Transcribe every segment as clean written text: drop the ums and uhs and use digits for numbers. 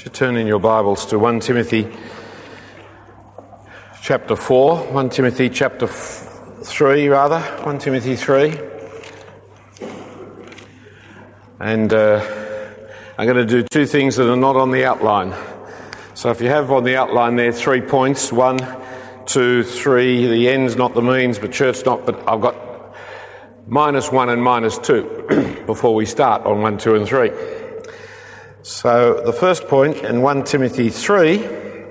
Would you turn in your Bibles to 1 Timothy chapter 4, 1 Timothy chapter 3 rather, 1 Timothy 3. And I'm going to do two things that are not on the outline. So if you have on the outline there 3 points, 1, 2, 3, the ends not the means, but church not, but I've got -1 and -2 before we start on 1, 2 and 3. So the first point in 1 Timothy 3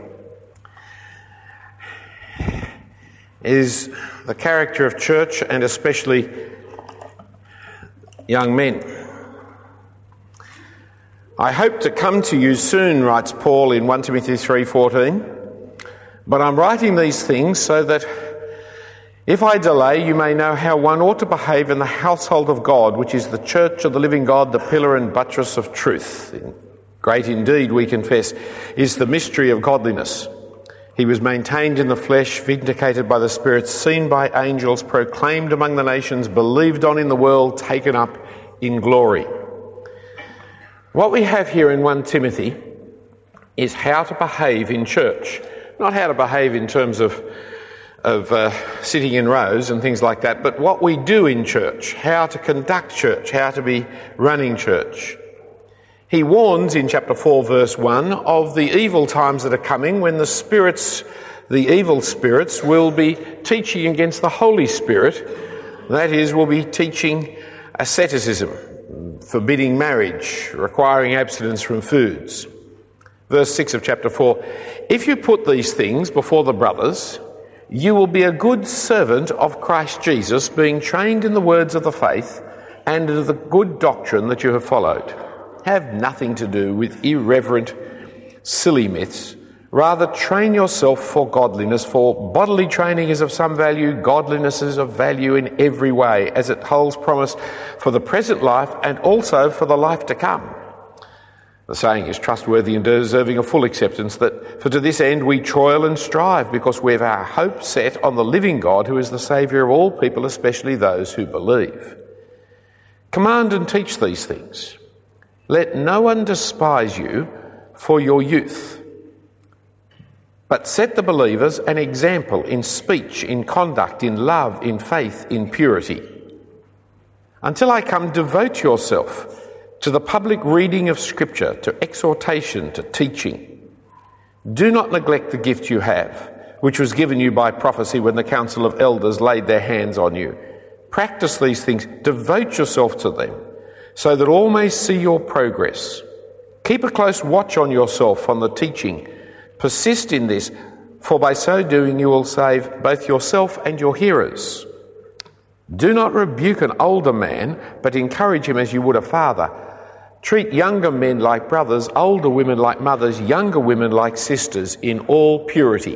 is the character of church and especially young men. I hope to come to you soon, writes Paul in 1 Timothy 3:14, but I'm writing these things so that if I delay, you may know how one ought to behave in the household of God, which is the church of the living God, the pillar and buttress of truth. Great indeed, we confess, is the mystery of godliness. He was maintained in the flesh, vindicated by the Spirit, seen by angels, proclaimed among the nations, believed on in the world, taken up in glory. What we have here in 1 Timothy is how to behave in church, not how to behave in terms of sitting in rows and things like that, but what we do in church, how to conduct church, how to be running church. He warns in chapter 4 verse 1 of the evil times that are coming when the evil spirits will be teaching against the Holy Spirit, that is, will be teaching asceticism, forbidding marriage, requiring abstinence from foods. Verse 6 of chapter 4, if you put these things before the brothers, you will be a good servant of Christ Jesus, being trained in the words of the faith and of the good doctrine that you have followed. Have nothing to do with irreverent, silly myths. Rather, train yourself for godliness, for bodily training is of some value, godliness is of value in every way, as it holds promise for the present life and also for the life to come. The saying is trustworthy and deserving of full acceptance, that for to this end we toil and strive, because we have our hope set on the living God, who is the Saviour of all people, especially those who believe. Command and teach these things. Let no one despise you for your youth, but set the believers an example in speech, in conduct, in love, in faith, in purity. Until I come, devote yourself to the public reading of Scripture, to exhortation, to teaching. Do not neglect the gift you have, which was given you by prophecy when the council of elders laid their hands on you. Practice these things, devote yourself to them, so that all may see your progress. Keep a close watch on yourself, on the teaching. Persist in this, for by so doing you will save both yourself and your hearers. Do not rebuke an older man, but encourage him as you would a father. Treat younger men like brothers, older women like mothers, younger women like sisters, in all purity.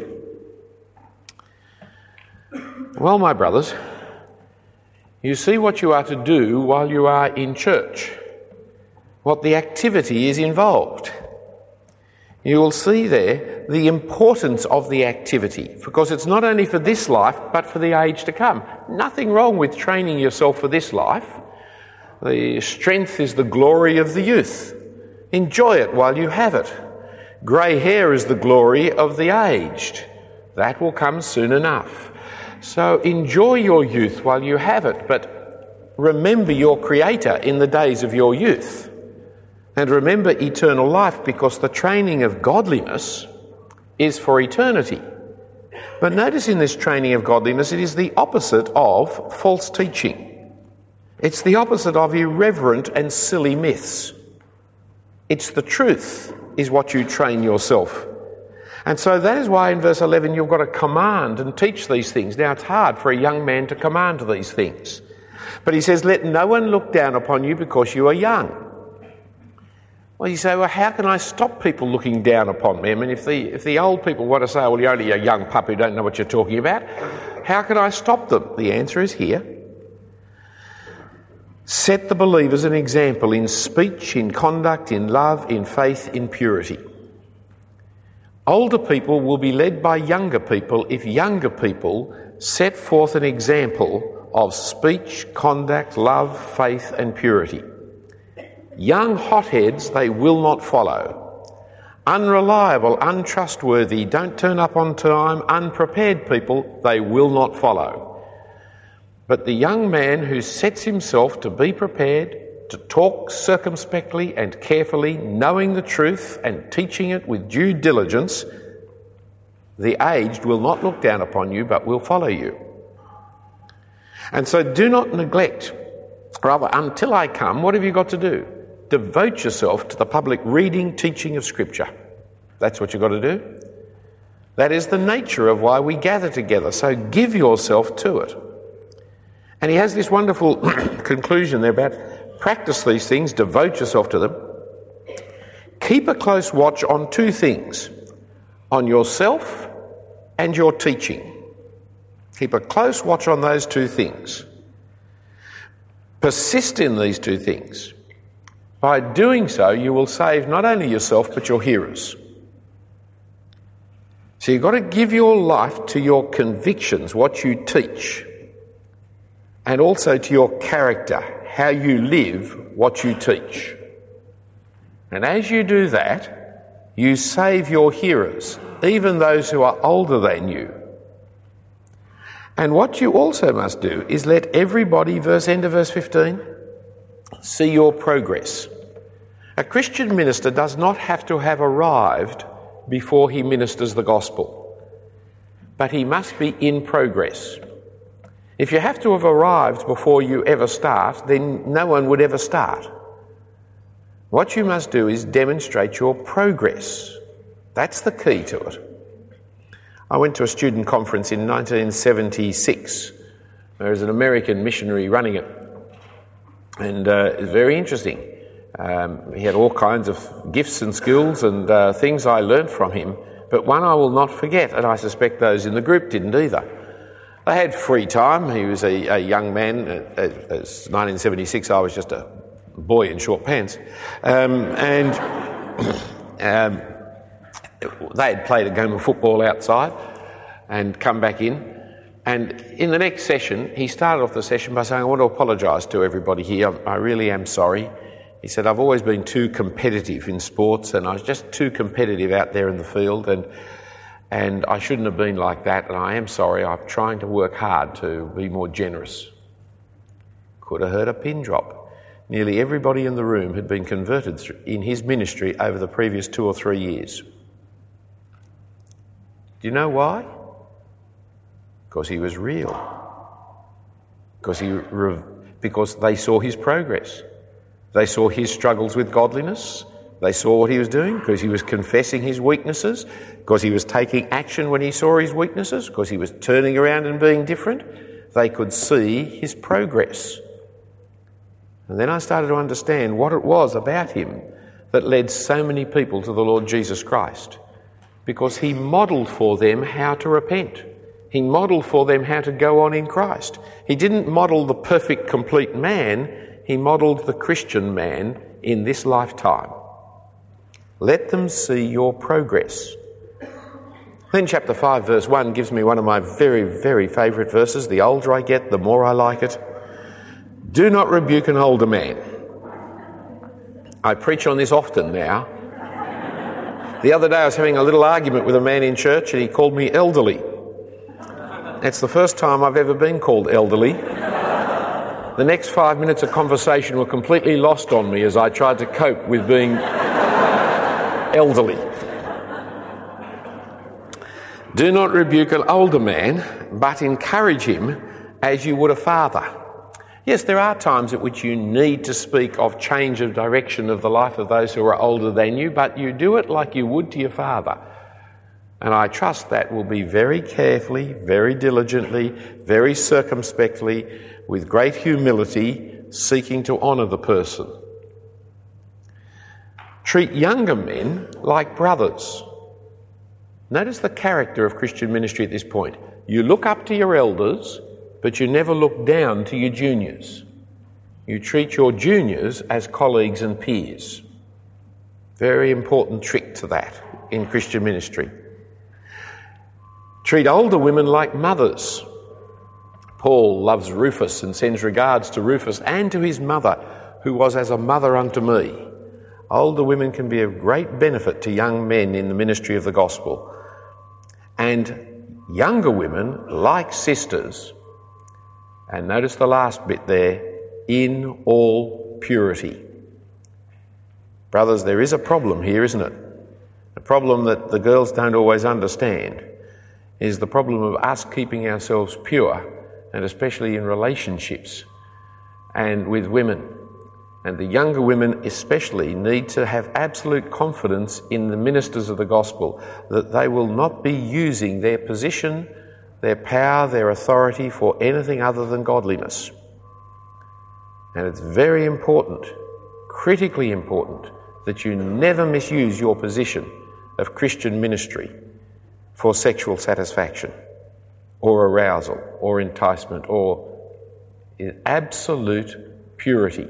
Well, my brothers, you see what you are to do while you are in church, what the activity is involved. You will see there the importance of the activity, because it's not only for this life, but for the age to come. Nothing wrong with training yourself for this life. The strength is the glory of the youth. Enjoy it while you have it. Grey hair is the glory of the aged. That will come soon enough. So enjoy your youth while you have it, but remember your Creator in the days of your youth. And remember eternal life, because the training of godliness is for eternity. But notice in this training of godliness, it is the opposite of false teaching. It's the opposite of irreverent and silly myths. It's the truth is what you train yourself. And so that is why in verse 11 you've got to command and teach these things. Now it's hard for a young man to command these things. But he says, let no one look down upon you because you are young. Well, you say, well, how can I stop people looking down upon me? I mean, if the old people want to say, well, you're only a young pup who don't know what you're talking about, how can I stop them? The answer is here. Set the believers an example in speech, in conduct, in love, in faith, in purity. Older people will be led by younger people if younger people set forth an example of speech, conduct, love, faith, and purity. Young hotheads they will not follow. unreliable, untrustworthy, don't turn up on time, unprepared people, they will not follow. But the young man who sets himself to be prepared, to talk circumspectly and carefully, knowing the truth and teaching it with due diligence, the aged will not look down upon you, but will follow you. And so do not neglect, rather, until I come, what have you got to do? Devote yourself to the public reading, teaching of Scripture. That's what you've got to do. That is the nature of why we gather together, so give yourself to it. And he has this wonderful conclusion there about practice these things, devote yourself to them. Keep a close watch on two things, on yourself and your teaching. Keep a close watch on those two things. Persist in these two things. By doing so, you will save not only yourself but your hearers. So you've got to give your life to your convictions, what you teach, and also to your character, how you live what you teach. And as you do that, you save your hearers, even those who are older than you. And what you also must do is let everybody, end of verse 15, see your progress. A Christian minister does not have to have arrived before he ministers the gospel, but he must be in progress. If you have to have arrived before you ever start, then no one would ever start. What you must do is demonstrate your progress. That's the key to it. I went to a student conference in 1976. There was an American missionary running it, and it was very interesting. He had all kinds of gifts and skills and things I learnt from him, but one I will not forget, and I suspect those in the group didn't either. They had free time. He was a young man. It's 1976, I was just a boy in short pants. They had played a game of football outside and come back in. And in the next session, he started off the session by saying, I want to apologise to everybody here. I really am sorry. He said, I've always been too competitive in sports, and I was just too competitive out there in the field, and I shouldn't have been like that, and I am sorry. I'm trying to work hard to be more generous. Could have heard a pin drop. Nearly everybody in the room had been converted in his ministry over the previous 2 or 3 years. Do you know why? Because he was real. Because they saw his progress. They saw his struggles with godliness. They saw what he was doing because he was confessing his weaknesses, because he was taking action when he saw his weaknesses, because he was turning around and being different. They could see his progress. And then I started to understand what it was about him that led so many people to the Lord Jesus Christ, because he modelled for them how to repent. He modelled for them how to go on in Christ. He didn't model the perfect, complete man. He modelled the Christian man in this lifetime. Let them see your progress. Then chapter 5 verse 1 gives me one of my very, very favourite verses. The older I get, the more I like it. Do not rebuke an older man. I preach on this often now. The other day I was having a little argument with a man in church and he called me elderly. It's the first time I've ever been called elderly. The next 5 minutes of conversation were completely lost on me as I tried to cope with being elderly. Do not rebuke an older man, but encourage him as you would a father. Yes, there are times at which you need to speak of change of direction of the life of those who are older than you, but you do it like you would to your father. And I trust that will be very carefully, very diligently, very circumspectly, with great humility, seeking to honour the person. Treat younger men like brothers. Notice the character of Christian ministry at this point. You look up to your elders, but you never look down to your juniors. You treat your juniors as colleagues and peers. Very important trick to that in Christian ministry. Treat older women like mothers. Paul loves Rufus and sends regards to Rufus and to his mother, who was as a mother unto me. Older women can be of great benefit to young men in the ministry of the gospel. And younger women, like sisters, and notice the last bit there, in all purity. Brothers, there is a problem here, isn't it? A problem that the girls don't always understand is the problem of us keeping ourselves pure, and especially in relationships and with women. And the younger women especially need to have absolute confidence in the ministers of the gospel that they will not be using their position, their power, their authority for anything other than godliness. And it's very important, critically important, that you never misuse your position of Christian ministry for sexual satisfaction or arousal or enticement or in absolute purity.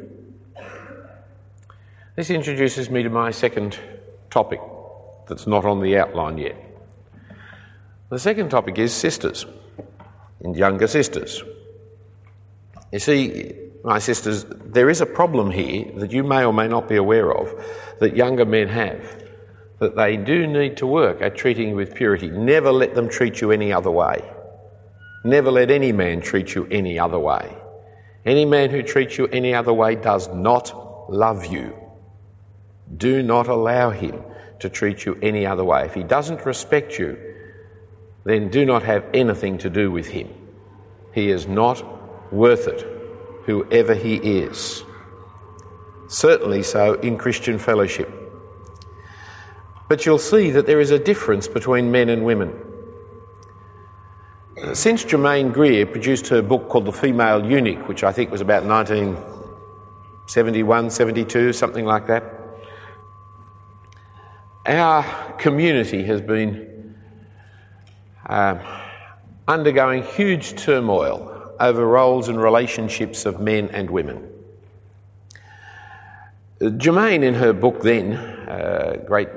This introduces me to my second topic that's not on the outline yet. The second topic is sisters and younger sisters. You see, my sisters, there is a problem here that you may or may not be aware of that younger men have, that they do need to work at treating you with purity. Never let them treat you any other way. Never let any man treat you any other way. Any man who treats you any other way does not love you. Do not allow him to treat you any other way. If he doesn't respect you, then do not have anything to do with him. He is not worth it, whoever he is. Certainly so in Christian fellowship. But you'll see that there is a difference between men and women. Since Germaine Greer produced her book called The Female Eunuch, which I think was about 1971, 72, something like that, our community has been undergoing huge turmoil over roles and relationships of men and women. Germaine, in her book then, a great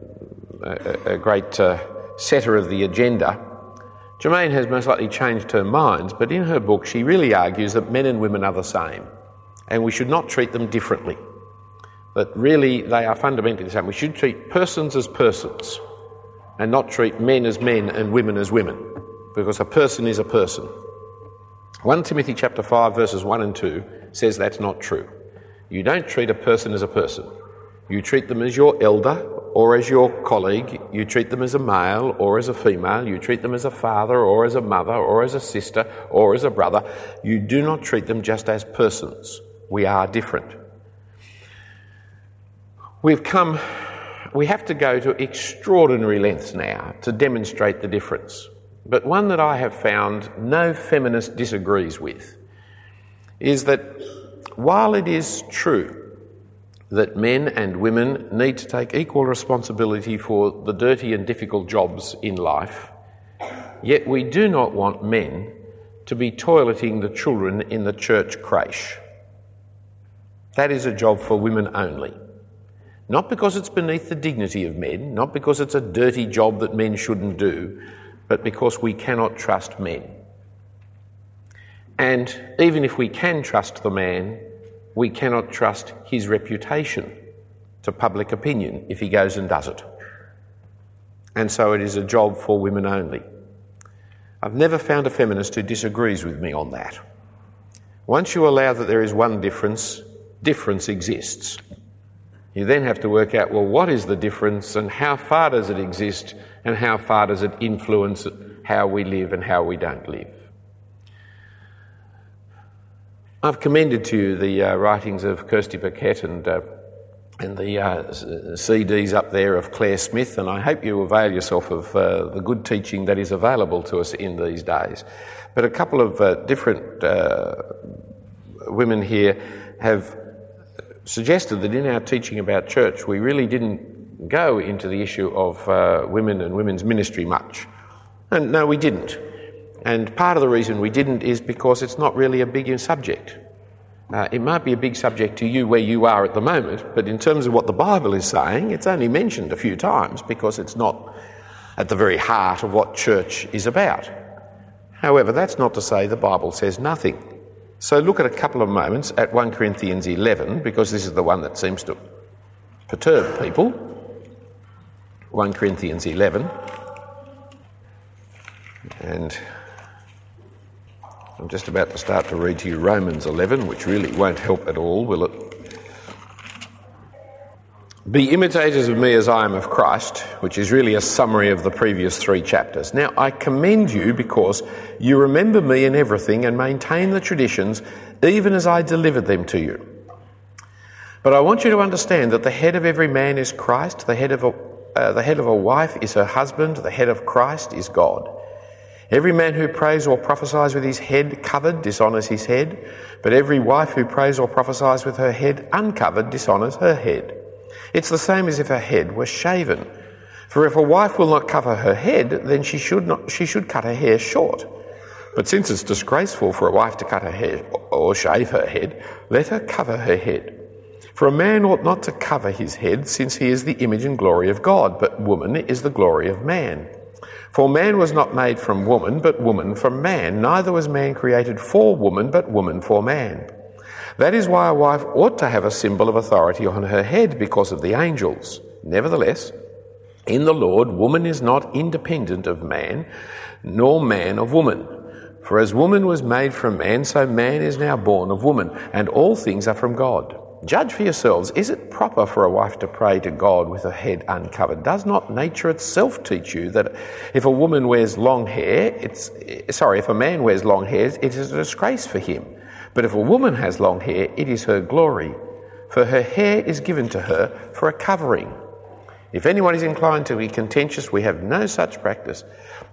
setter of the agenda, Germaine has most likely changed her mind, but in her book she really argues that men and women are the same and we should not treat them differently. But really they are fundamentally the same. We should treat persons as persons and not treat men as men and women as women, because a person is a person. 1 Timothy chapter 5 verses 1 and 2 says that's not true. You don't treat a person as a person. You treat them as your elder or as your colleague. You treat them as a male or as a female. You treat them as a father or as a mother or as a sister or as a brother. You do not treat them just as persons. We are different. We have to go to extraordinary lengths now to demonstrate the difference. But one that I have found no feminist disagrees with is that while it is true that men and women need to take equal responsibility for the dirty and difficult jobs in life, yet we do not want men to be toileting the children in the church creche. That is a job for women only. Not because it's beneath the dignity of men, not because it's a dirty job that men shouldn't do, but because we cannot trust men. And even if we can trust the man, we cannot trust his reputation to public opinion if he goes and does it. And so it is a job for women only. I've never found a feminist who disagrees with me on that. Once you allow that there is one difference, difference exists. You then have to work out, well, what is the difference and how far does it exist and how far does it influence how we live and how we don't live. I've commended to you the writings of Kirsty Paquette and the CDs up there of Claire Smith, and I hope you avail yourself of the good teaching that is available to us in these days. But a couple of different women here have suggested that in our teaching about church we really didn't go into the issue of women and women's ministry much. And no, we didn't. And part of the reason we didn't is because it's not really a big subject. It might be a big subject to you where you are at the moment, but in terms of what the Bible is saying, it's only mentioned a few times because it's not at the very heart of what church is about. However, that's not to say the Bible says nothing. So look at a couple of moments at 1 Corinthians 11, because this is the one that seems to perturb people. 1 Corinthians 11. And I'm just about to start to read to you Romans 11, which really won't help at all, will it? Be imitators of me as I am of Christ, which is really a summary of the previous 3 chapters. Now, I commend you because you remember me in everything and maintain the traditions even as I delivered them to you. But I want you to understand that the head of every man is Christ, the head of a wife is her husband, the head of Christ is God. Every man who prays or prophesies with his head covered dishonours his head, but every wife who prays or prophesies with her head uncovered dishonours her head. It's the same as if her head were shaven. For if a wife will not cover her head, then she should cut her hair short. But since it's disgraceful for a wife to cut her hair or shave her head, let her cover her head. For a man ought not to cover his head, since he is the image and glory of God, but woman is the glory of man. For man was not made from woman, but woman from man. Neither was man created for woman, but woman for man. That is why a wife ought to have a symbol of authority on her head because of the angels. Nevertheless, in the Lord, woman is not independent of man, nor man of woman. For as woman was made from man, so man is now born of woman, and all things are from God. Judge for yourselves, is it proper for a wife to pray to God with her head uncovered? Does not nature itself teach you that if a man wears long hair, it is a disgrace for him? But if a woman has long hair, it is her glory, for her hair is given to her for a covering. If anyone is inclined to be contentious, we have no such practice,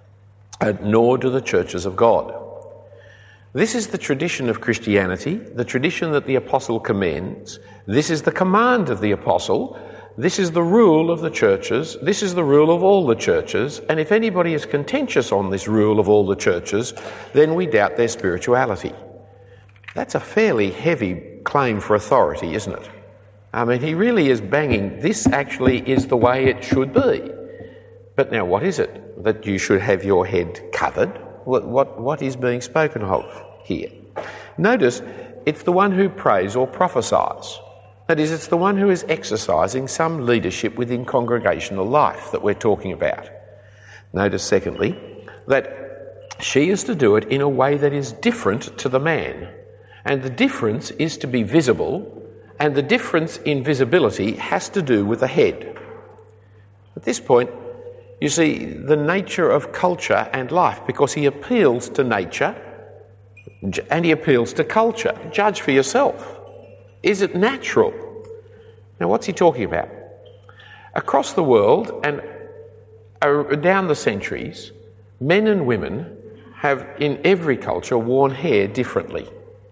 nor do the churches of God. This is the tradition of Christianity, the tradition that the apostle commends. This is the command of the apostle. This is the rule of the churches. This is the rule of all the churches. And if anybody is contentious on this rule of all the churches, then we doubt their spirituality. That's a fairly heavy claim for authority, isn't it? I mean, he really is banging, this actually is the way it should be. But now what is it? That you should have your head covered? What is being spoken of here? Notice, it's the one who prays or prophesies. That is, it's the one who is exercising some leadership within congregational life that we're talking about. Notice, secondly, that she is to do it in a way that is different to the man. And the difference is to be visible, and the difference in visibility has to do with the head. At this point, you see the nature of culture and life, because he appeals to nature and he appeals to culture. Judge for yourself. Is it natural? Now, what's he talking about? Across the world and down the centuries, men and women have in every culture worn hair differently.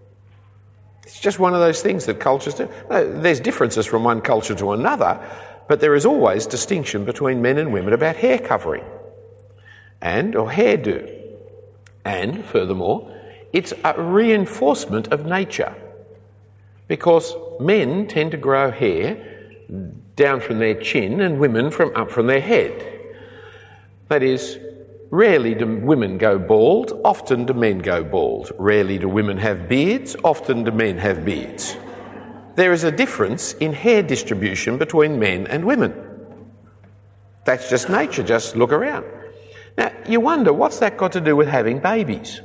It's just one of those things that cultures do. There's differences from one culture to another, but there is always distinction between men and women about hair covering or hairdo. And furthermore, it's a reinforcement of nature, because men tend to grow hair down from their chin and women up from their head. That is, rarely do women go bald, often do men go bald. Rarely do women have beards, often do men have beards. There is a difference in hair distribution between men and women. That's just nature, just look around. Now, you wonder, what's that got to do with having babies?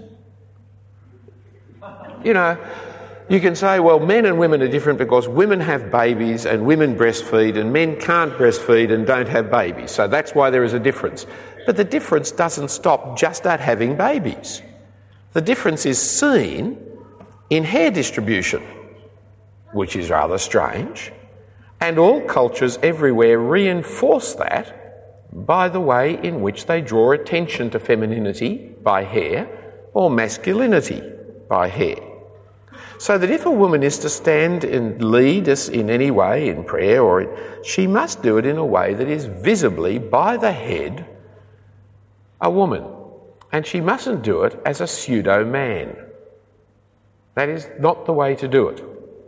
You know, you can say, well, men and women are different because women have babies and women breastfeed and men can't breastfeed and don't have babies. So that's why there is a difference. But the difference doesn't stop just at having babies. The difference is seen in hair distribution, which is rather strange. And all cultures everywhere reinforce that by the way in which they draw attention to femininity by hair or masculinity by hair. So that if a woman is to stand and lead us in any way in prayer, she must do it in a way that is visibly by the head a woman. And she mustn't do it as a pseudo-man. That is not the way to do it.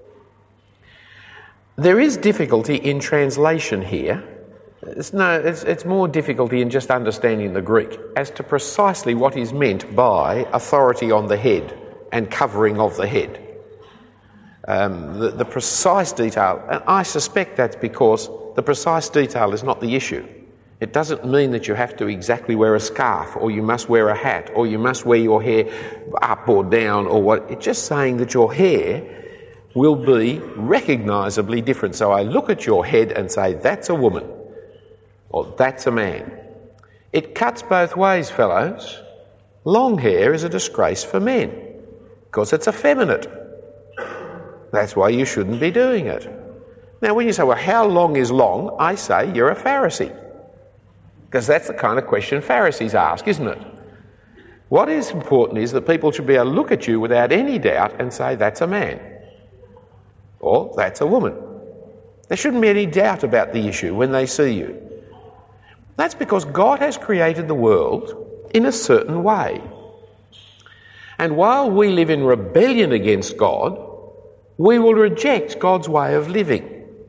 There is difficulty in translation here. It's more difficulty in just understanding the Greek as to precisely what is meant by authority on the head and covering of the head. the precise detail, and I suspect that's because the precise detail is not the issue. It doesn't mean that you have to exactly wear a scarf, or you must wear a hat, or you must wear your hair up or down, or what. It's just saying that your hair will be recognisably different. So I look at your head and say, that's a woman, or that's a man. It cuts both ways, fellows. Long hair is a disgrace for men, because it's effeminate. That's why you shouldn't be doing it. Now, when you say, well, how long is long? I say, you're a Pharisee. Because that's the kind of question Pharisees ask, isn't it? What is important is that people should be able to look at you without any doubt and say, that's a man, or that's a woman. There shouldn't be any doubt about the issue when they see you. That's because God has created the world in a certain way. And while we live in rebellion against God, we will reject God's way of living.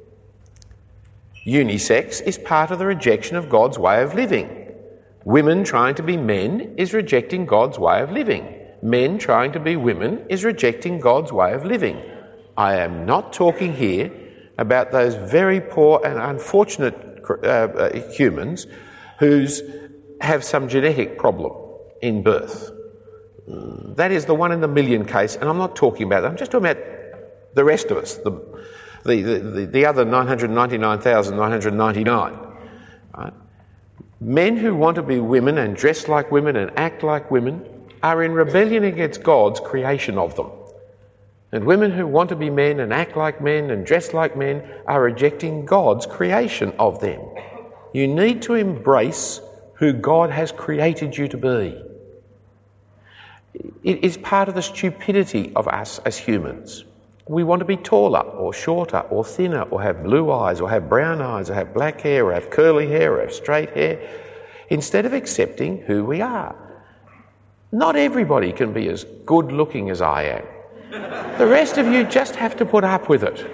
Unisex is part of the rejection of God's way of living. Women trying to be men is rejecting God's way of living. Men trying to be women is rejecting God's way of living. I am not talking here about those very poor and unfortunate humans who have some genetic problem in birth. That is the 1 in a million case, and I'm not talking about that. I'm just talking about the rest of us, the other 999,999. Right? Men who want to be women and dress like women and act like women are in rebellion against God's creation of them. And women who want to be men and act like men and dress like men are rejecting God's creation of them. You need to embrace who God has created you to be. It is part of the stupidity of us as humans. We want to be taller or shorter or thinner or have blue eyes or have brown eyes or have black hair or have curly hair or have straight hair, instead of accepting who we are. Not everybody can be as good looking as I am. The rest of you just have to put up with it.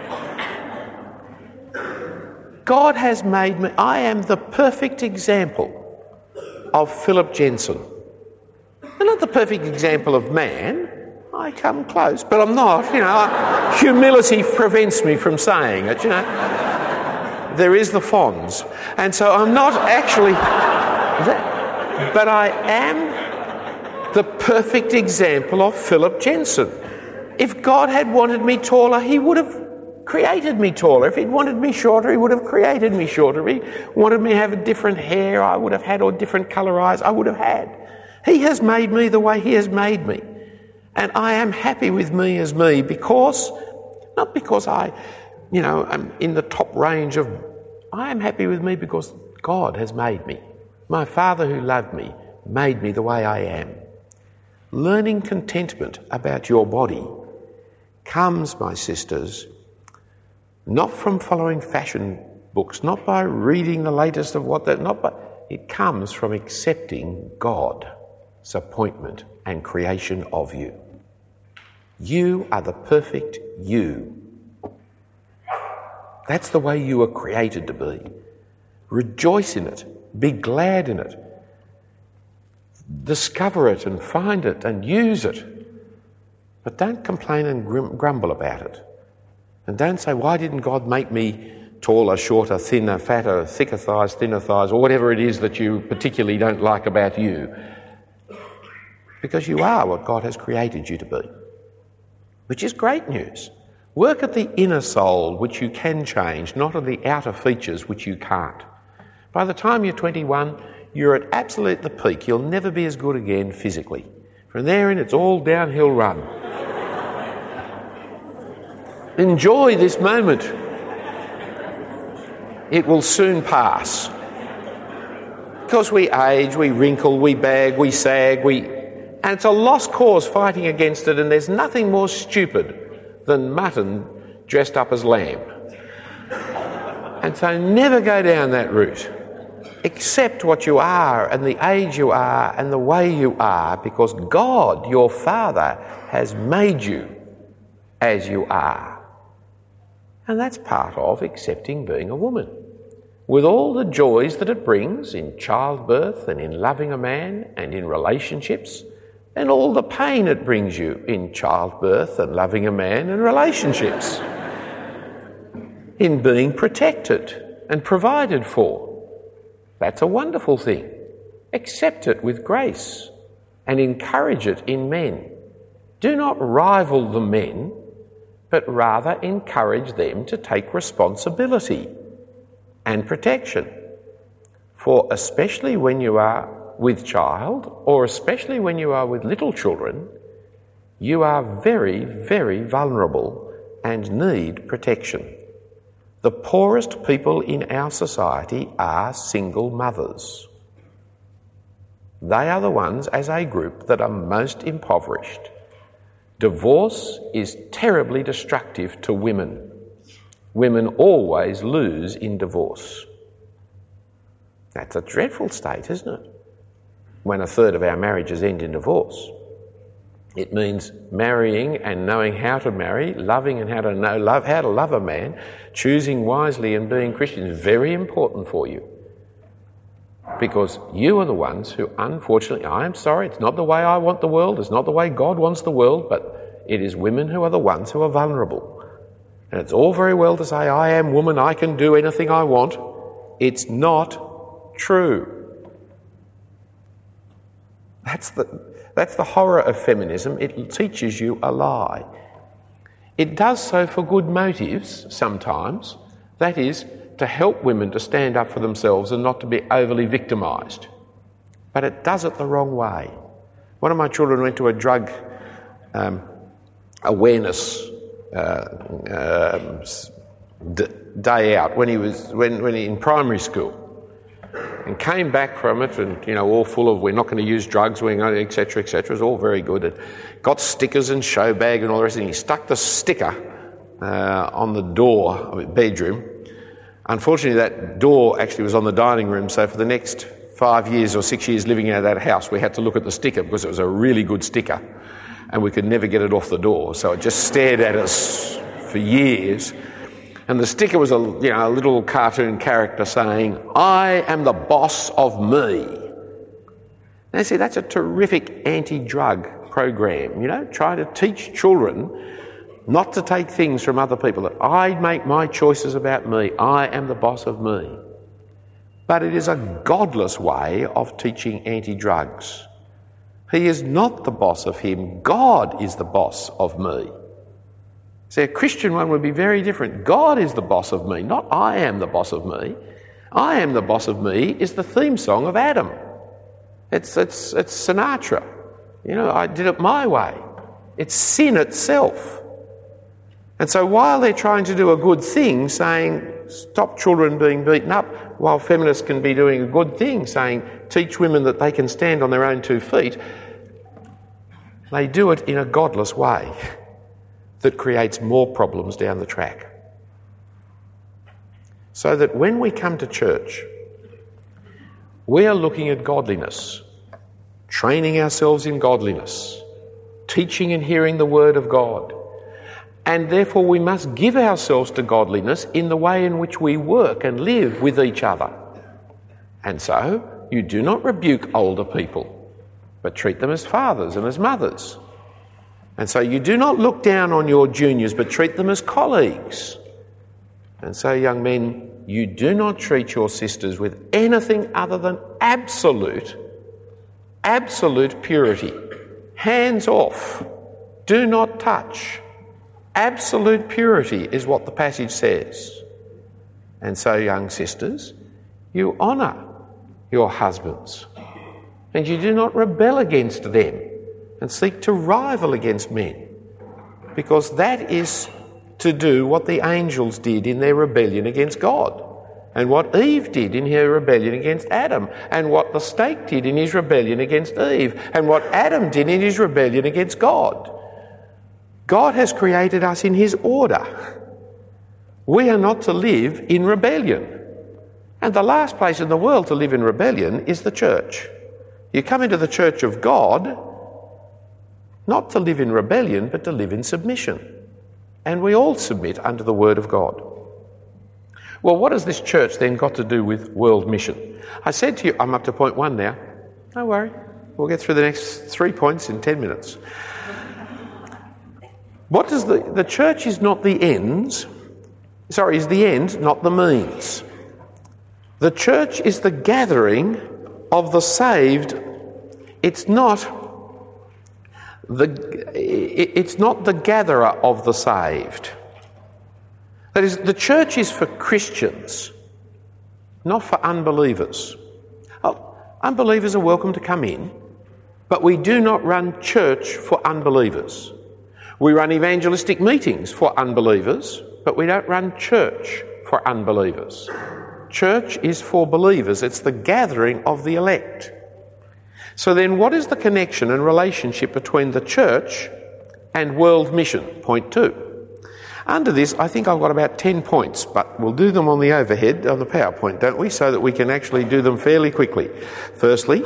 God has made me, I am the perfect example of Philip Jensen. I'm not the perfect example of man. I come close, but I'm not, humility prevents me from saying it, There is the Fonz. And so I'm not actually that, but I am the perfect example of Philip Jensen. If God had wanted me taller, he would have created me taller. If he'd wanted me shorter, he would have created me shorter. If he wanted me to have a different hair, I would have had, or different colour eyes, I would have had. He has made me the way he has made me. And I am happy with me as me because, not because I'm in the top range of, I am happy with me because God has made me. My Father who loved me made me the way I am. Learning contentment about your body comes, my sisters, not from following fashion books, not by reading the latest of it comes from accepting God's appointment and creation of you. You are the perfect you. That's the way you were created to be. Rejoice in it. Be glad in it. Discover it and find it and use it. But don't complain and grumble about it. And don't say, why didn't God make me taller, shorter, thinner, fatter, thicker thighs, thinner thighs, or whatever it is that you particularly don't like about you? Because you are what God has created you to be, which is great news. Work at the inner soul, which you can change, not at the outer features, which you can't. By the time you're 21, you're at absolute the peak. You'll never be as good again physically. From there in, it's all downhill run. Enjoy this moment. It will soon pass. Because we age, we wrinkle, we bag, we sag, and it's a lost cause fighting against it, and there's nothing more stupid than mutton dressed up as lamb. And so never go down that route. Accept what you are and the age you are and the way you are, because God, your Father, has made you as you are. And that's part of accepting being a woman, with all the joys that it brings in childbirth and in loving a man and in relationships. and all the pain it brings you in childbirth and loving a man and relationships, in being protected and provided for. That's a wonderful thing. Accept it with grace and encourage it in men. Do not rival the men, but rather encourage them to take responsibility and protection. For especially when you are with child, or especially when you are with little children, you are very, very vulnerable and need protection. The poorest people in our society are single mothers. They are the ones, as a group, that are most impoverished. Divorce is terribly destructive to women. Women always lose in divorce. That's a dreadful state, isn't it? When a third of our marriages end in divorce. It means marrying and knowing how to marry, loving and how to love a man, choosing wisely and being Christian is very important for you. Because you are the ones who, unfortunately, I am sorry, it's not the way I want the world, it's not the way God wants the world, but it is women who are the ones who are vulnerable. And it's all very well to say, I am woman, I can do anything I want. It's not true. That's the horror of feminism. It teaches you a lie. It does so for good motives sometimes. That is, to help women to stand up for themselves and not to be overly victimised. But it does it the wrong way. One of my children went to a drug awareness day out when he was in primary school, and came back from it, and all full of, we're not going to use drugs, etc., etc. It was all very good. And got stickers and show bag and all the rest, and he stuck the sticker on the door of his bedroom. Unfortunately, that door actually was on the dining room, so for the next 5 years or 6 years living out of that house, we had to look at the sticker because it was a really good sticker, and we could never get it off the door. So it just stared at us for years. And the sticker was a little cartoon character saying, I am the boss of me. Now, see, that's a terrific anti-drug program, trying to teach children not to take things from other people, that I make my choices about me, I am the boss of me. But it is a godless way of teaching anti-drugs. He is not the boss of him, God is the boss of me. See, a Christian one would be very different. God is the boss of me, not I am the boss of me. I am the boss of me is the theme song of Adam. It's Sinatra. I did it my way. It's sin itself. And so while they're trying to do a good thing, saying stop children being beaten up, while feminists can be doing a good thing, saying teach women that they can stand on their own 2 feet, they do it in a godless way that creates more problems down the track. So that when we come to church, we are looking at godliness, training ourselves in godliness, teaching and hearing the word of God. And therefore we must give ourselves to godliness in the way in which we work and live with each other. And so you do not rebuke older people, but treat them as fathers and as mothers. And so you do not look down on your juniors, but treat them as colleagues. And so, young men, you do not treat your sisters with anything other than absolute purity. Hands off. Do not touch. Absolute purity is what the passage says. And so, young sisters, you honour your husbands, and you do not rebel against them and seek to rival against men, because that is to do what the angels did in their rebellion against God, and what Eve did in her rebellion against Adam, and what the snake did in his rebellion against Eve, and what Adam did in his rebellion against God. God has created us in his order. We are not to live in rebellion. And the last place in the world to live in rebellion is the church. You come into the church of God not to live in rebellion, but to live in submission. And we all submit under the word of God. Well, what has this church then got to do with world mission? I said to you, I'm up to point 1 now. Don't worry. We'll get through the next 3 points in 10 minutes. What does the church is not the ends, is the end, not the means. The church is the gathering of the saved. It's not the gatherer of the saved. That is, the church is for Christians, not for unbelievers. Unbelievers are welcome to come in, but we do not run church for unbelievers. We run evangelistic meetings for unbelievers, but we don't run church for unbelievers. Church is for believers. It's the gathering of the elect. So then what is the connection and relationship between the church and world mission? Point 2. Under this, I think I've got about 10 points, but we'll do them on the overhead, on the PowerPoint, don't we, so that we can actually do them fairly quickly. Firstly,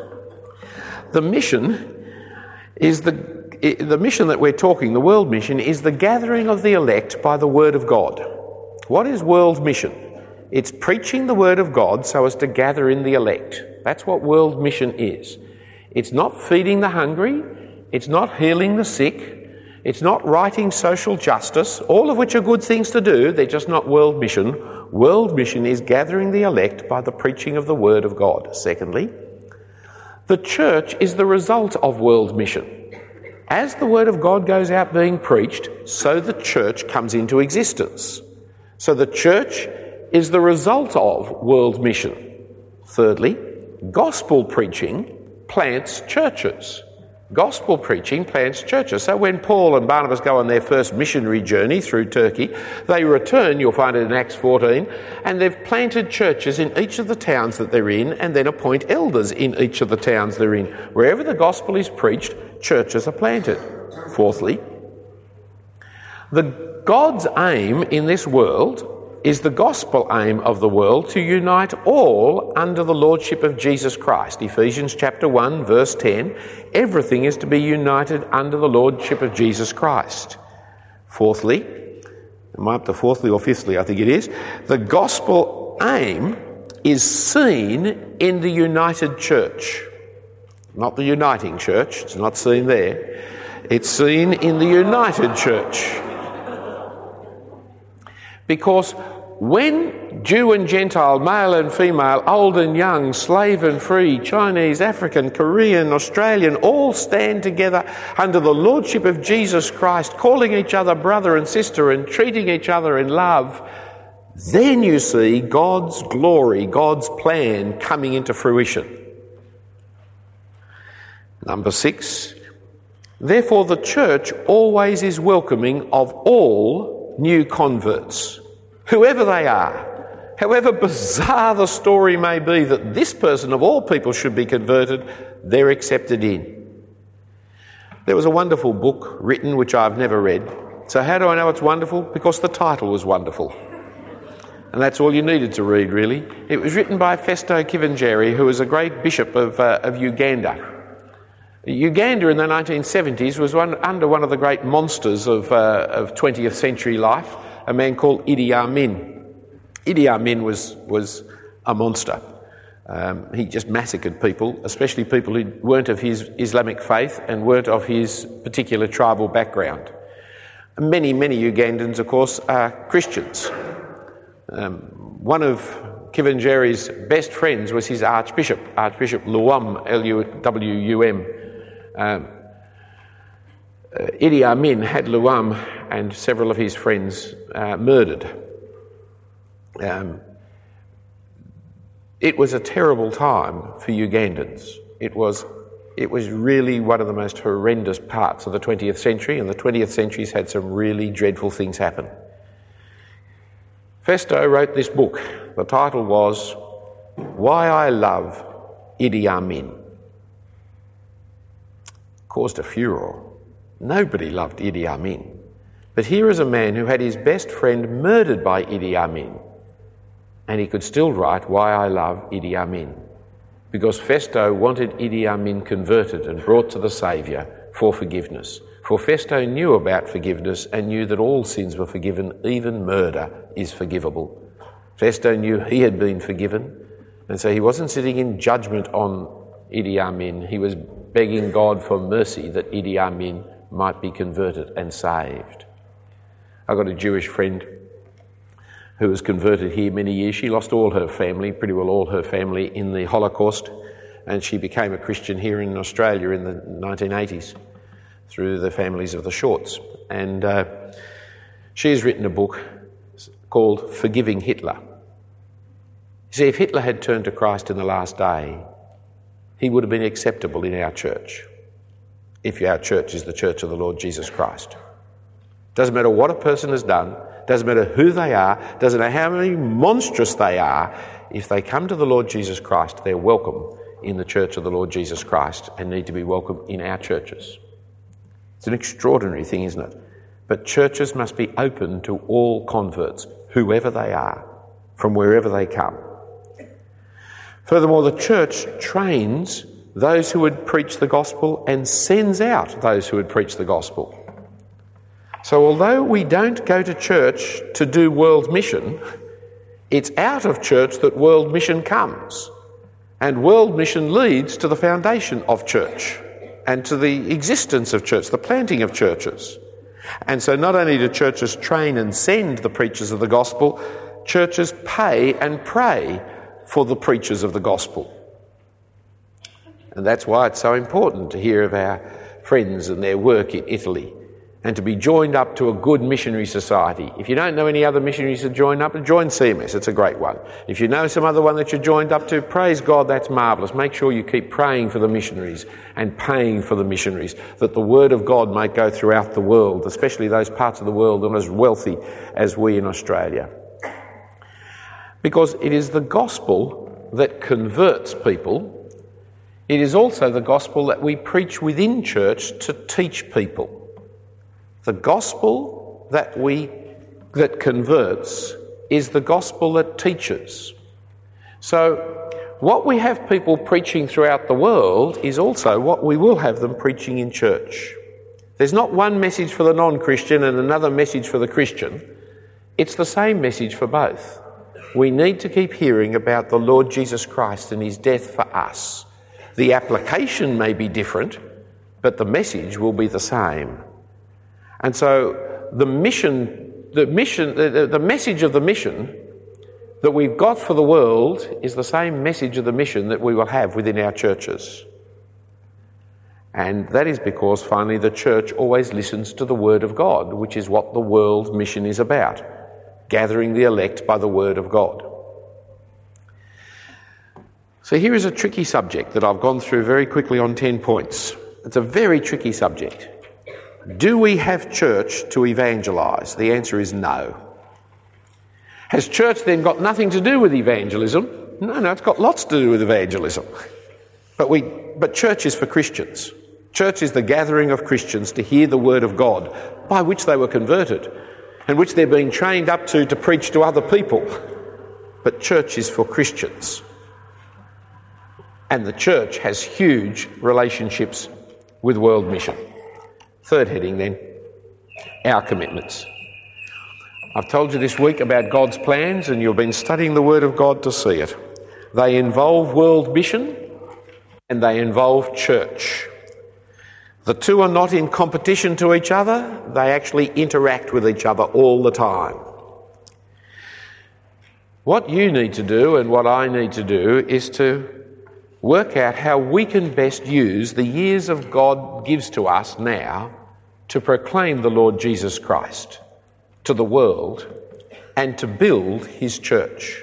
the mission is the mission that we're talking, the world mission, is the gathering of the elect by the word of God. What is world mission? It's preaching the word of God so as to gather in the elect. That's what world mission is. It's not feeding the hungry. It's not healing the sick. It's not writing social justice, all of which are good things to do. They're just not world mission. World mission is gathering the elect by the preaching of the word of God. Secondly, the church is the result of world mission. As the word of God goes out being preached, so the church comes into existence. So the church is the result of world mission. Thirdly, gospel preaching plants churches. Gospel preaching plants churches. So when Paul and Barnabas go on their first missionary journey through Turkey, they return, you'll find it in Acts 14, and they've planted churches in each of the towns that they're in, and then appoint elders in each of the towns they're in. Wherever the gospel is preached, churches are planted. Fourthly, God's aim in this world is the gospel aim of the world to unite all under the lordship of Jesus Christ. Ephesians chapter 1 verse 10, everything is to be united under the lordship of Jesus Christ. Fourthly, am I up to fourthly or fifthly? I think it is. The gospel aim is seen in the united church. Not the uniting church, it's not seen there. It's seen in the united church. Because when Jew and Gentile, male and female, old and young, slave and free, Chinese, African, Korean, Australian, all stand together under the lordship of Jesus Christ, calling each other brother and sister and treating each other in love, then you see God's glory, God's plan coming into fruition. Number 6, therefore the church always is welcoming of all new converts, whoever they are. However bizarre the story may be that this person of all people should be converted, they're accepted in. There was a wonderful book written which I've never read. So how do I know it's wonderful? Because the title was wonderful. And that's all you needed to read, really. It was written by Festo Kivengere, who was a great bishop of Uganda. Uganda in the 1970s was under one of the great monsters of 20th century life, a man called Idi Amin. Idi Amin was a monster. He just massacred people, especially people who weren't of his Islamic faith and weren't of his particular tribal background. Many, many Ugandans, of course, are Christians. One of Kivengere's best friends was his Archbishop Luwum, L-U-W-U-M. Idi Amin had Luwum and several of his friends murdered. It was a terrible time for Ugandans. It was really one of the most horrendous parts of the 20th century, and the 20th century's had some really dreadful things happen. Festo wrote this book. The title was Why I Love Idi Amin. Caused a furore. Nobody loved Idi Amin. But here is a man who had his best friend murdered by Idi Amin, and he could still write Why I Love Idi Amin, because Festo wanted Idi Amin converted and brought to the Saviour for forgiveness. For Festo knew about forgiveness and knew that all sins were forgiven, even murder is forgivable. Festo knew he had been forgiven, and so he wasn't sitting in judgment on Idi Amin. He was begging God for mercy that Idi Amin might be converted and saved. I've got a Jewish friend who was converted here many years. She lost all her family, pretty well all her family, in the Holocaust, and she became a Christian here in Australia in the 1980s through the families of the Shorts. And she has written a book called Forgiving Hitler. You see, if Hitler had turned to Christ in the last day, he would have been acceptable in our church, if our church is the church of the Lord Jesus Christ. Doesn't matter what a person has done, doesn't matter who they are, doesn't matter how many monstrous they are, if they come to the Lord Jesus Christ, they're welcome in the church of the Lord Jesus Christ and need to be welcome in our churches. It's an extraordinary thing, isn't it? But churches must be open to all converts, whoever they are, from wherever they come. Furthermore, the church trains those who would preach the gospel and sends out those who would preach the gospel. So although we don't go to church to do world mission, it's out of church that world mission comes. And world mission leads to the foundation of church and to the existence of church, the planting of churches. And so not only do churches train and send the preachers of the gospel, churches pay and pray for the preachers of the gospel. And that's why it's so important to hear of our friends and their work in Italy and to be joined up to a good missionary society. If you don't know any other missionaries to join up, join CMS, it's a great one. If you know some other one that you're joined up to, praise God, that's marvellous. Make sure you keep praying for the missionaries and paying for the missionaries, that the word of God might go throughout the world, especially those parts of the world that are as wealthy as we in Australia. Because it is the gospel that converts people. It is also the gospel that we preach within church to teach people. The gospel that converts is the gospel that teaches. So what we have people preaching throughout the world is also what we will have them preaching in church. There's not one message for the non-Christian and another message for the Christian. It's the same message for both. We need to keep hearing about the Lord Jesus Christ and his death for us. The application may be different, but the message will be the same. And so the message of the mission that we've got for the world is the same message of the mission that we will have within our churches. And that is because, finally, the church always listens to the word of God, which is what the world mission is about, gathering the elect by the word of God. So here is a tricky subject that I've gone through very quickly on 10 points. It's a very tricky subject. Do we have church to evangelise? The answer is no. Has church then got nothing to do with evangelism? No, it's got lots to do with evangelism. But church is for Christians. Church is the gathering of Christians to hear the word of God, by which they were converted, and which they're being trained up to preach to other people. But church is for Christians. And the church has huge relationships with world mission. Third heading then, our commitments. I've told you this week about God's plans, and you've been studying the Word of God to see it. They involve world mission and they involve church. The two are not in competition to each other, they actually interact with each other all the time. What you need to do and what I need to do is to work out how we can best use the years of God gives to us now to proclaim the Lord Jesus Christ to the world and to build his church.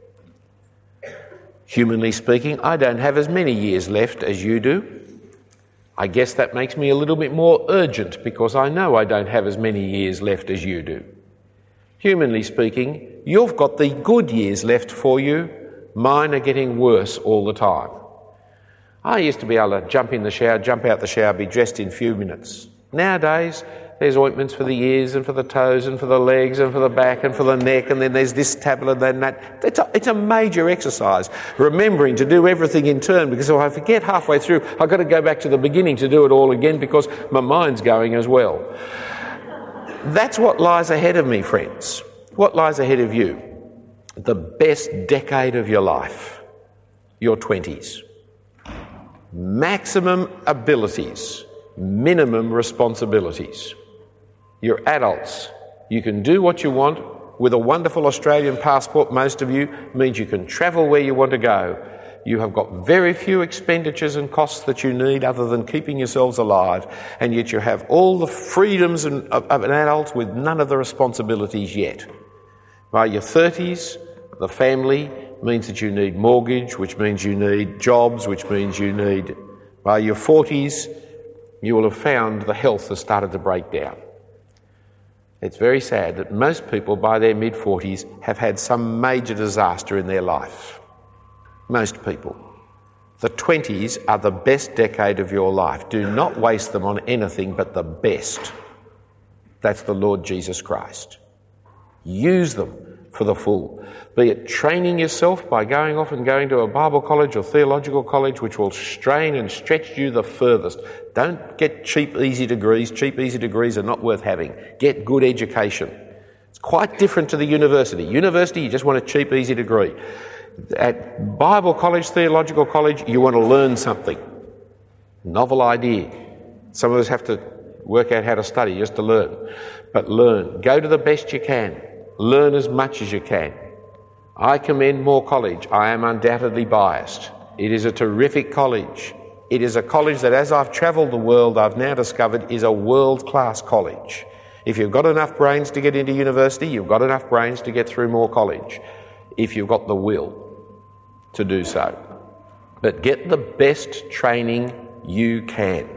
Humanly speaking, I don't have as many years left as you do. I guess that makes me a little bit more urgent because I know I don't have as many years left as you do. Humanly speaking, you've got the good years left for you. Mine are getting worse all the time. I used to be able to jump in the shower, jump out the shower, be dressed in a few minutes. Nowadays, there's ointments for the ears and for the toes and for the legs and for the back and for the neck, and then there's this tablet and then that. It's a major exercise, remembering to do everything in turn, because if I forget halfway through, I've got to go back to the beginning to do it all again because my mind's going as well. That's what lies ahead of me, friends. What lies ahead of you? The best decade of your life, your 20s. Maximum abilities, minimum responsibilities. You're adults. You can do what you want. With a wonderful Australian passport, most of you, means you can travel where you want to go. You have got very few expenditures and costs that you need other than keeping yourselves alive, and yet you have all the freedoms of an adult with none of the responsibilities yet. By your 30s, the family means that you need mortgage, which means you need jobs, which means you need... By your 40s, you will have found the health has started to break down. It's very sad that most people by their mid-40s have had some major disaster in their life. Most people. The 20s are the best decade of your life. Do not waste them on anything but the best. That's the Lord Jesus Christ. Use them for the full. Be it training yourself by going off and going to a Bible college or theological college which will strain and stretch you the furthest. Don't get cheap, easy degrees. Cheap, easy degrees are not worth having. Get good education. It's quite different to the university. University, you just want a cheap, easy degree. At Bible college, theological college, you want to learn something. Novel idea. Some of us have to work out how to study just to learn. But learn. Go to the best you can. Learn as much as you can. I commend Moore College. I am undoubtedly biased. It is a terrific college. It is a college that, as I've travelled the world, I've now discovered is a world-class college. If you've got enough brains to get into university, you've got enough brains to get through Moore College, if you've got the will to do so. But get the best training you can.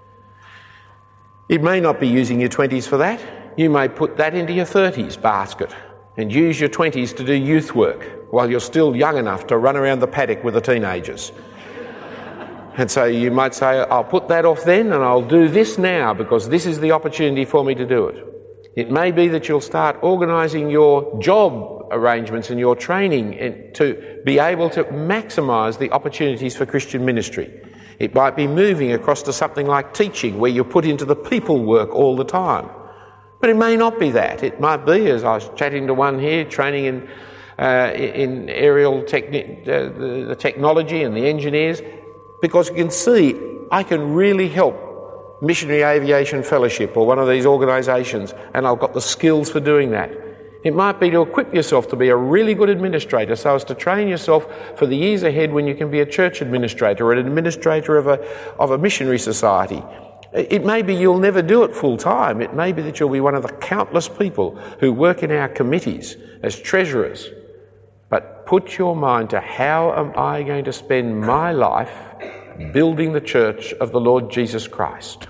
It may not be using your 20s for that. You may put that into your 30s basket and use your 20s to do youth work while you're still young enough to run around the paddock with the teenagers. And so you might say, I'll put that off then and I'll do this now because this is the opportunity for me to do it. It may be that you'll start organising your job arrangements and your training and to be able to maximise the opportunities for Christian ministry. It might be moving across to something like teaching where you put into the people work all the time. But it may not be that. It might be, as I was chatting to one here, training in aerial the technology and the engineers, because you can see I can really help Missionary Aviation Fellowship or one of these organisations, and I've got the skills for doing that. It might be to equip yourself to be a really good administrator so as to train yourself for the years ahead when you can be a church administrator or an administrator of a missionary society. It may be you'll never do it full time. It may be that you'll be one of the countless people who work in our committees as treasurers. But put your mind to how am I going to spend my life building the church of the Lord Jesus Christ?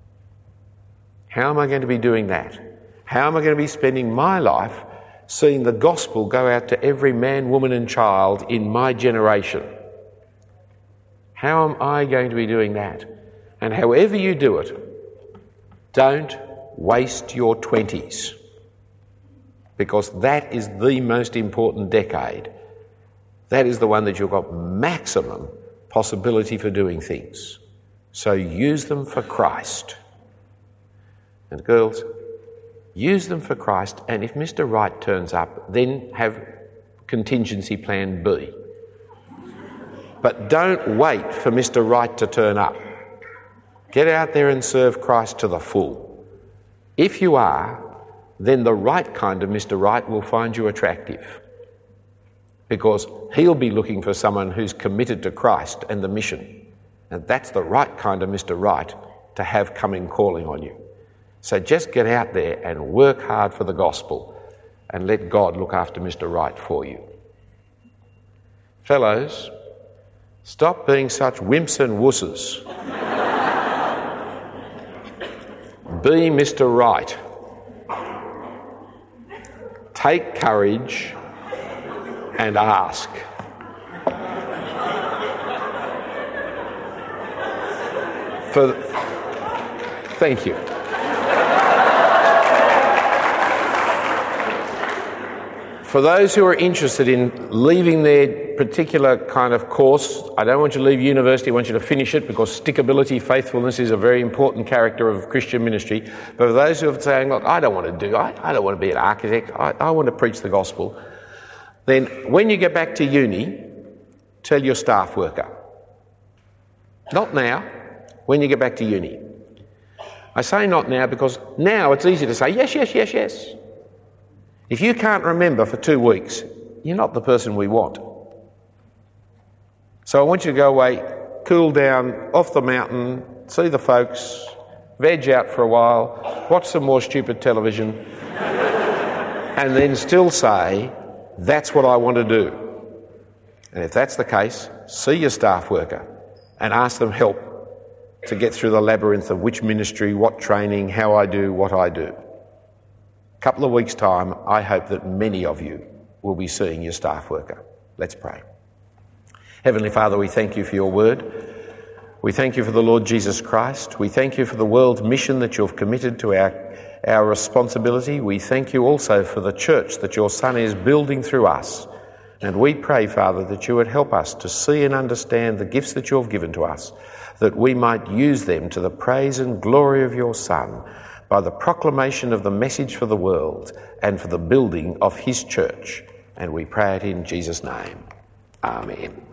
How am I going to be doing that? How am I going to be spending my life seeing the gospel go out to every man, woman and child in my generation? How am I going to be doing that? And however you do it, don't waste your 20s, because that is the most important decade. That is the one that you've got maximum possibility for doing things. So use them for Christ. And girls, use them for Christ, and if Mr. Right turns up, then have contingency plan B. But don't wait for Mr. Right to turn up. Get out there and serve Christ to the full. If you are, then the right kind of Mr. Right will find you attractive, because he'll be looking for someone who's committed to Christ and the mission. And that's the right kind of Mr. Right to have coming calling on you. So just get out there and work hard for the gospel and let God look after Mr. Right for you. Fellows, stop being such wimps and wusses. Be Mr. Right. Take courage and ask. Thank you. For those who are interested in leaving their particular kind of course, I don't want you to leave university, I want you to finish it, because stickability, faithfulness is a very important character of Christian ministry. But for those who are saying, look, I don't want to be an architect, I want to preach the gospel, then when you get back to uni, tell your staff worker, Not now, when you get back to uni. I say not now because now it's easy to say yes, yes, yes, yes. If you can't remember for 2 weeks, you're not the person we want. So I want you to go away, cool down, off the mountain, see the folks, veg out for a while, watch some more stupid television, and then still say, that's what I want to do. And if that's the case, see your staff worker and ask them help to get through the labyrinth of which ministry, what training, how I do what I do. A couple of weeks' time, I hope that many of you will be seeing your staff worker. Let's pray. Heavenly Father, we thank you for your word. We thank you for the Lord Jesus Christ. We thank you for the world mission that you've committed to our responsibility. We thank you also for the church that your Son is building through us. And we pray, Father, that you would help us to see and understand the gifts that you've given to us, that we might use them to the praise and glory of your Son by the proclamation of the message for the world and for the building of his church. And we pray it in Jesus' name. Amen.